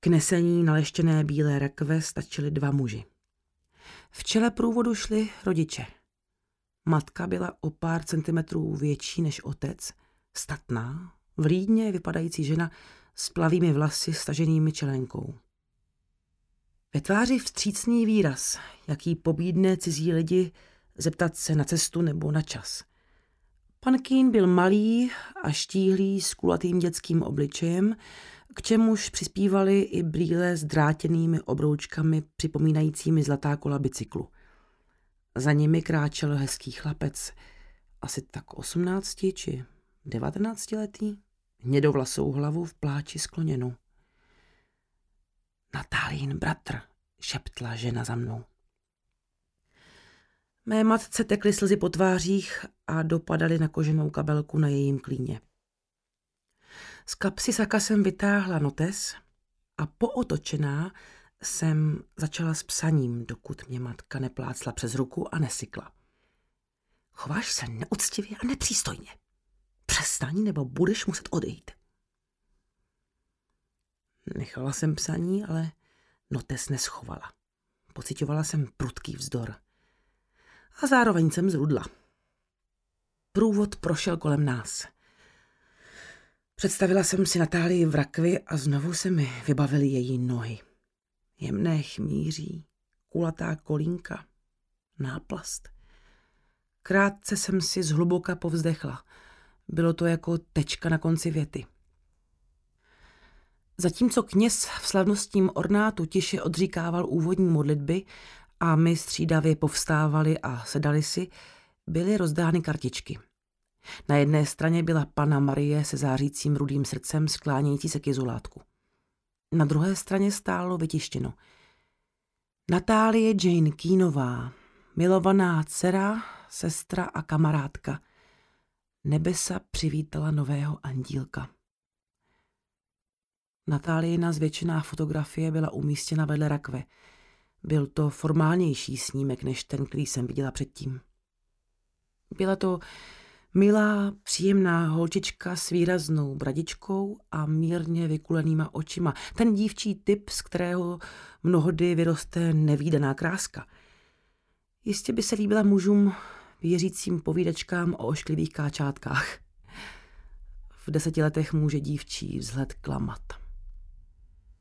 K nesení naleštěné bílé rakve stačili 2 muži. V čele průvodu šli rodiče. Matka byla o pár centimetrů větší než otec, statná, vlídně vypadající žena s plavými vlasy staženými čelenkou. Ve tváři vstřícný výraz, jaký pobídne cizí lidi zeptat se na cestu nebo na čas. Pan Keane byl malý a štíhlý s kulatým dětským obličejem, k čemuž přispívali i brýle s drátěnými obroučkami připomínajícími zlatá kola bicyklu. Za nimi kráčel hezký chlapec, asi tak 18 či 19 letý, hnědovlasou hlavu v pláči skloněnou. Natálín bratr, šeptla žena za mnou. Mé matce tekly slzy po tvářích a dopadaly na koženou kabelku na jejím klíně. Z kapsy saka jsem vytáhla notes a pootočená jsem začala s psaním, dokud mě matka neplácla přes ruku a nesykla. Chováš se neúctivě a nepřístojně. Přestaň, nebo budeš muset odejít. Nechala jsem psaní, ale notes neschovala. Pociťovala jsem prudký vzdor. A zároveň jsem zrudla. Průvod prošel kolem nás. Představila jsem si Natálii v rakvi a znovu se mi vybavily její nohy. Jemné chmíří, kulatá kolínka, náplast. Krátce jsem si zhluboka povzdechla. Bylo to jako tečka na konci věty. Zatímco kněz v slavnostním ornátu tiše odříkával úvodní modlitby a my střídavě povstávali a sedali si, byly rozdány kartičky. Na jedné straně byla Panna Marie se zářícím rudým srdcem sklánějící se k jezulátku. Na druhé straně stálo vytištěno: Natálie Jane Keanová, milovaná dcera, sestra a kamarádka. Nebesa přivítala nového andílka. Natáliina zvětšená fotografie byla umístěna vedle rakve. Byl to formálnější snímek než ten, který jsem viděla předtím. Byla to milá, příjemná holčička s výraznou bradičkou a mírně vykulenýma očima. Ten dívčí typ, z kterého mnohdy vyroste nevídaná kráska. Jistě by se líbila mužům věřícím povídačkám o ošklivých káčátkách. V 10 letech může dívčí vzhled klamat.